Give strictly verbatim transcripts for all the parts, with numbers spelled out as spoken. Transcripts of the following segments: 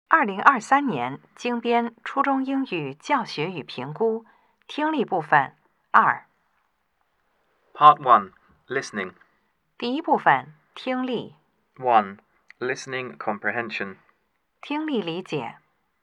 二零二三年精编初中英语教学与评估听力部分二 Part one. Listening. 第一部分听力 one. Listening comprehension. 听力理解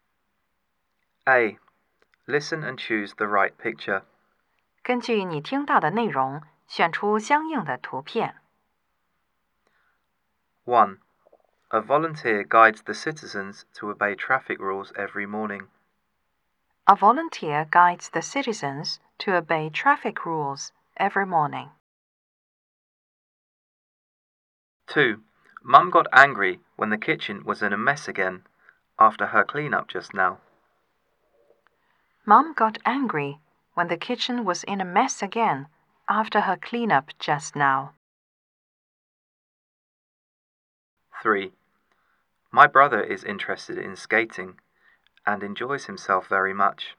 A. Listen and choose the right picture. 根据你听到的内容选出相应的图片 one. A volunteer guides the citizens to obey traffic rules every morning. A volunteer guides the citizens to obey traffic rules every morning. two. Mum got angry when the kitchen was in a mess again after her clean-up just now. Mom got angry when the kitchen was in a mess again after her cleanup just now. three. My brother is interested in skating and enjoys himself very much.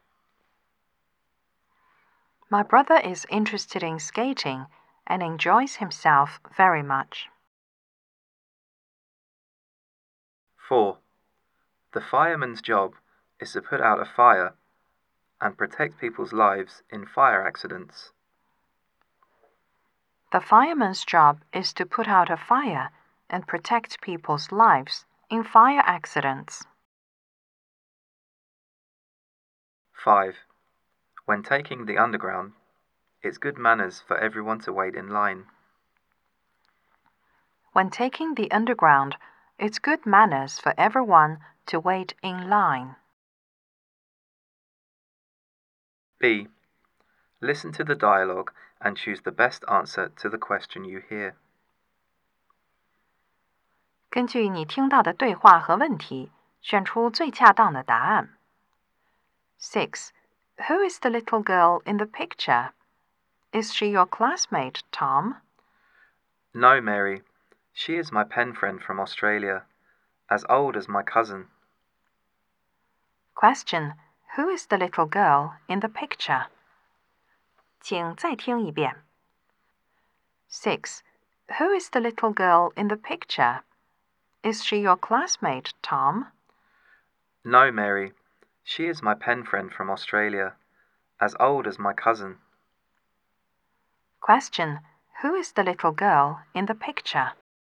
My brother is interested in skating and enjoys himself very much. four. The fireman's job is to put out a fire and protect people's lives in fire accidents. The fireman's job is to put out a fire and protect people's lives in fire accidents. five. When taking the underground, it's good manners for everyone to wait in line. When taking the underground, it's good manners for everyone to wait in line. B. Listen to the dialogue and choose the best answer to the question you hear. 根据你听到的对话和问题，选出最恰当的答案。six. Who is the little girl in the picture? Is she your classmate, Tom? No, Mary. She is my pen friend from Australia, as old as my cousin. Question. Who is the little girl in the picture? 请再听一遍。six. Who is the little girl in the picture? Is she your classmate, Tom? No, Mary. She is my pen friend from Australia, as old as my cousin. Question. Who is the little girl in the picture?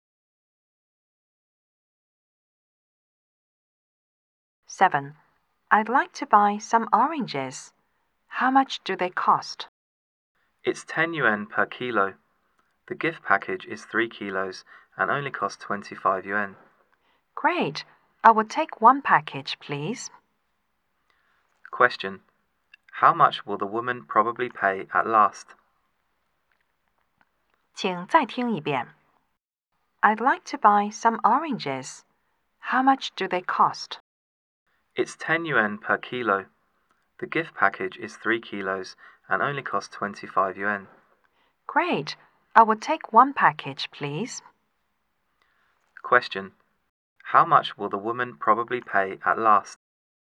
seven. I'd like to buy some oranges. How much do they cost? It's ten yuan per kilo. The gift package is three kilos and only costs twenty-five yuan. Great. I will take one package, please. Question. How much will the woman probably pay at last? 请再听一遍。I'd like to buy some oranges. How much do they cost? It's ten yuan per kilo. The gift package is three kilos and only costs twenty-five yuan. Great. I will take one package, please. Question. How much will the woman probably pay at last?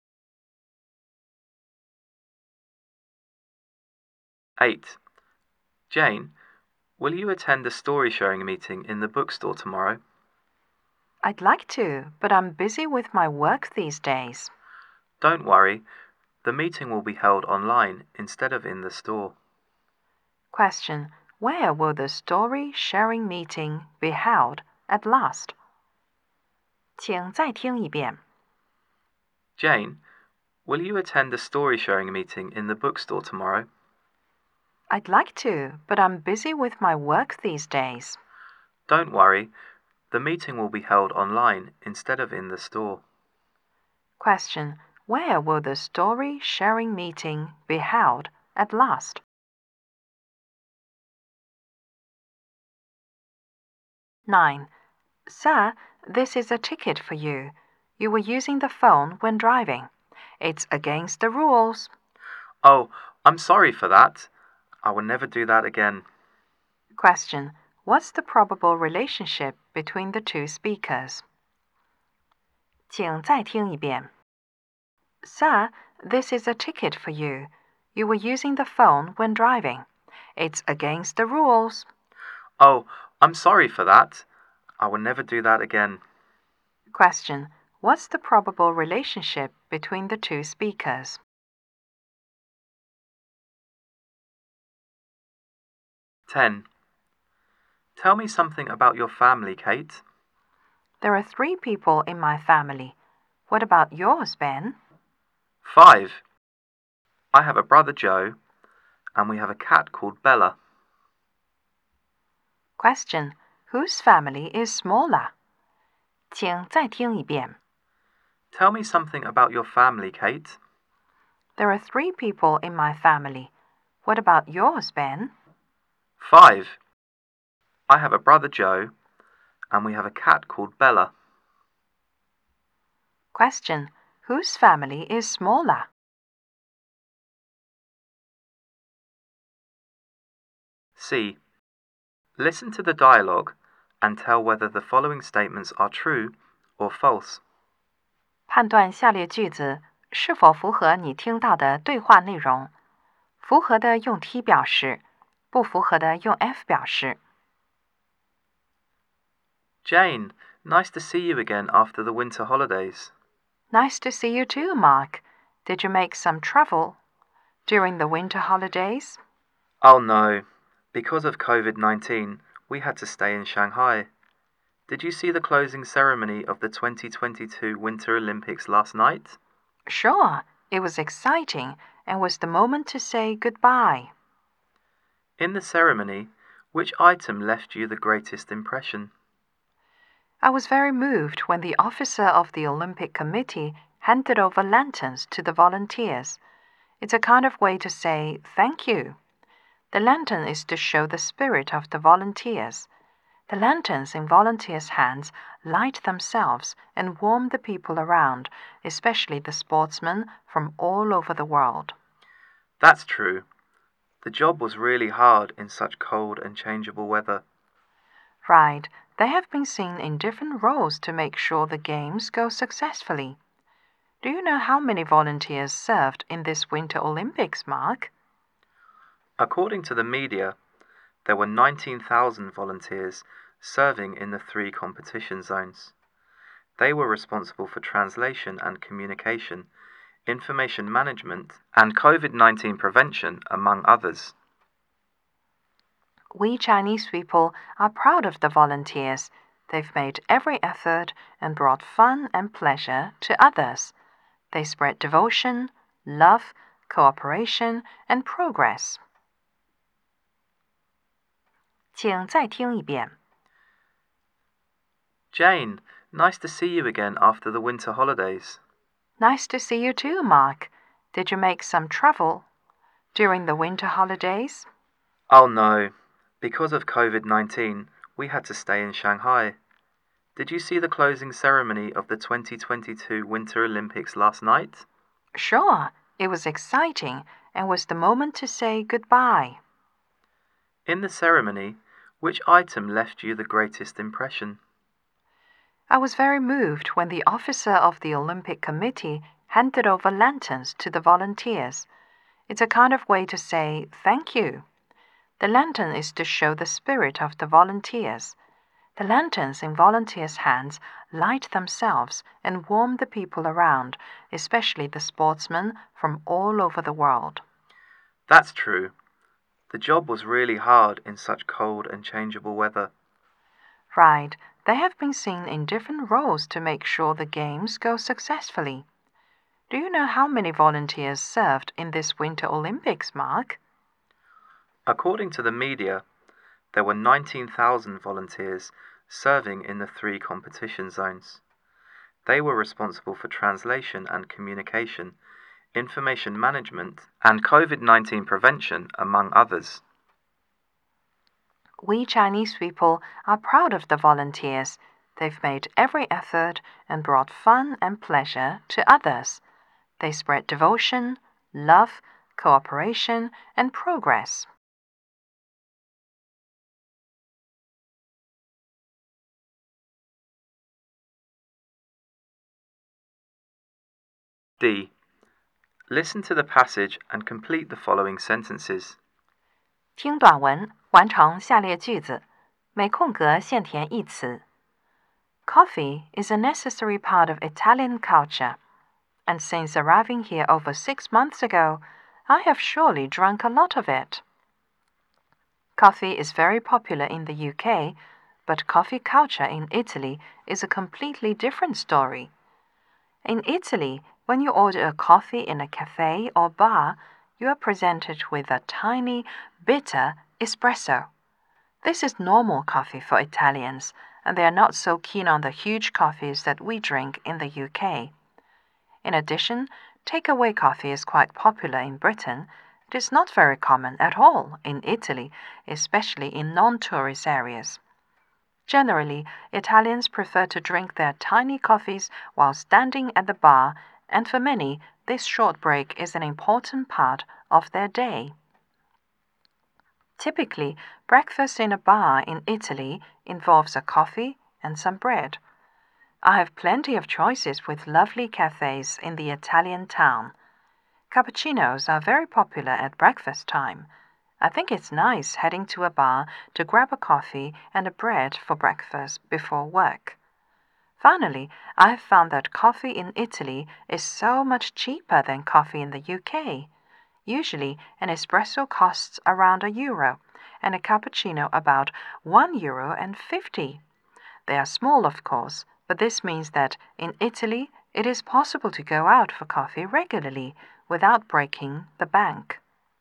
eight. Jane, will you attend the story sharing meeting in the bookstore tomorrow? I'd like to, but I'm busy with my work these days. Don't worry. The meeting will be held online instead of in the store. Question. Where will the story sharing meeting be held at last? 请再听一遍。 Jane, will you attend the story sharing meeting in the bookstore tomorrow? I'd like to, but I'm busy with my work these days. Don't worry. The meeting will be held online instead of in the store. Question. Where will the story sharing meeting be held at last? nine. Sir, this is a ticket for you. You were using the phone when driving. It's against the rules. Oh, I'm sorry for that. I will never do that again. Question. What's the probable relationship between the two speakers? 请再听一遍。Sir, this is a ticket for you. You were using the phone when driving. It's against the rules. Oh, I'm sorry for that. I will never do that again. Question. What's the probable relationship between the two speakers? ten. Tell me something about your family, Kate. There are three people in my family. What about yours, Ben? five. I have a brother, Joe, and we have a cat called Bella. Question. Whose family is smaller? 请再听一遍. Tell me something about your family, Kate. There are three people in my family. What about yours, Ben? five. I have a brother, Joe, and we have a cat called Bella. Question. Whose family is smaller? C. Listen to the dialogue and tell whether the following statements are true or false. 判断下列句子是否符合你听到的对话内容。符合的用 T 表示，不符合的用 F 表示。 Jane, nice to see you again after the winter holidays. Nice to see you too, Mark. Did you make some travel during the winter holidays? Oh no, because of COVID nineteen, we had to stay in Shanghai. Did you see the closing ceremony of the twenty twenty-two Winter Olympics last night? Sure, it was exciting and was the moment to say goodbye. In the ceremony, which item left you the greatest impression? I was very moved when the officer of the Olympic Committee handed over lanterns to the volunteers. It's a kind of way to say thank you. The lantern is to show the spirit of the volunteers. The lanterns in volunteers' hands light themselves and warm the people around, especially the sportsmen from all over the world. That's true. The job was really hard in such cold and changeable weather. Right. They have been seen in different roles to make sure the games go successfully. Do you know how many volunteers served in this Winter Olympics, Mark? According to the media, there were nineteen thousand volunteers serving in the three competition zones. They were responsible for translation and communication, information management, and COVID nineteen prevention, among others. We Chinese people are proud of the volunteers. They've made every effort and brought fun and pleasure to others. They spread devotion, love, cooperation, and progress. 请再听一遍. Jane, nice to see you again after the winter holidays. Nice to see you too, Mark. Did you make some travel during the winter holidays? Oh no, because of COVID nineteen, we had to stay in Shanghai. Did you see the closing ceremony of the twenty twenty-two Winter Olympics last night? Sure, it was exciting and was the moment to say goodbye. In the ceremony, which item left you the greatest impression? I was very moved when the officer of the Olympic Committee handed over lanterns to the volunteers. It's a kind of way to say thank you. The lantern is to show the spirit of the volunteers. The lanterns in volunteers' hands light themselves and warm the people around, especially the sportsmen from all over the world. That's true. The job was really hard in such cold and changeable weather. Right. They have been seen in different roles to make sure the games go successfully. Do you know how many volunteers served in this Winter Olympics, Mark? According to the media, there were nineteen thousand volunteers serving in the three competition zones. They were responsible for translation and communication, information management, and COVID nineteen prevention, among others. We Chinese people are proud of the volunteers. They've made every effort and brought fun and pleasure to others. They spread devotion, love, cooperation, and progress. D. Listen to the passage and complete the following sentences. 听短文，完成下列句子，每空格现填一词。 Coffee is a necessary part of Italian culture, and since arriving here over six months ago, I have surely drunk a lot of it. Coffee is very popular in the U K, but coffee culture in Italy is a completely different story. In Italy, when you order a coffee in a cafe or bar, you are presented with a tiny, bitter espresso. This is normal coffee for Italians, and they are not so keen on the huge coffees that we drink in the U K. In addition, takeaway coffee is quite popular in Britain. It is not very common at all in Italy, especially in non-tourist areas. Generally, Italians prefer to drink their tiny coffees while standing at the bar, and for many, this short break is an important part of their day. Typically, breakfast in a bar in Italy involves a coffee and some bread. I have plenty of choices with lovely cafes in the Italian town. Cappuccinos are very popular at breakfast time. I think it's nice heading to a bar to grab a coffee and a bread for breakfast before work. Finally, I have found that coffee in Italy is so much cheaper than coffee in the U K. Usually, an espresso costs around a euro, and a cappuccino about one euro and fifty. They are small, of course, but this means that in Italy it is possible to go out for coffee regularly without breaking the bank.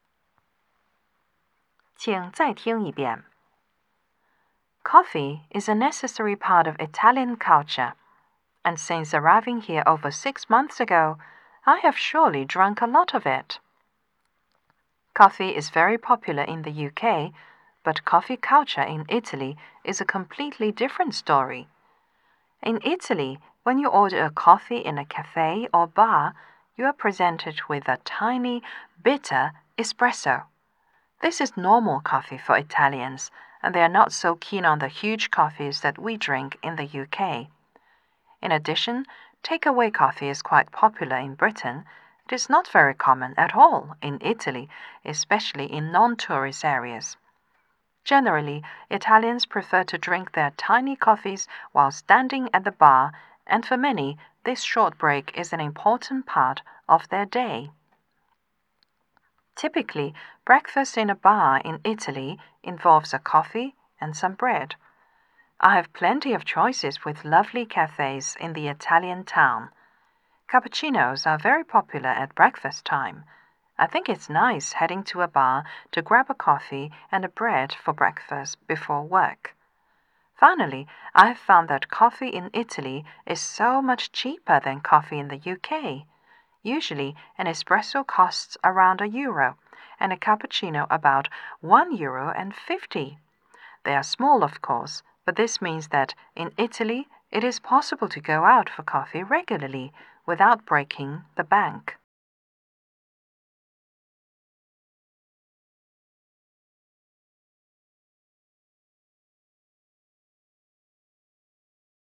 请再听一遍. Coffee is a necessary part of Italian culture, and since arriving here over six months ago, I have surely drunk a lot of it. Coffee is very popular in the U K, but coffee culture in Italy is a completely different story. In Italy, when you order a coffee in a cafe or bar, you are presented with a tiny, bitter espresso. This is normal coffee for Italians, and they are not so keen on the huge coffees that we drink in the U K. In addition, takeaway coffee is quite popular in Britain. It is not very common at all in Italy, especially in non-tourist areas. Generally, Italians prefer to drink their tiny coffees while standing at the bar, and for many, this short break is an important part of their day. Typically, breakfast in a bar in Italy involves a coffee and some bread. I have plenty of choices with lovely cafes in the Italian town. Cappuccinos are very popular at breakfast time. I think it's nice heading to a bar to grab a coffee and a bread for breakfast before work. Finally, I have found that coffee in Italy is so much cheaper than coffee in the U K. Usually, an espresso costs around a euro, and a cappuccino about one euro and fifty. They are small, of course, but this means that in Italy it is possible to go out for coffee regularly without breaking the bank.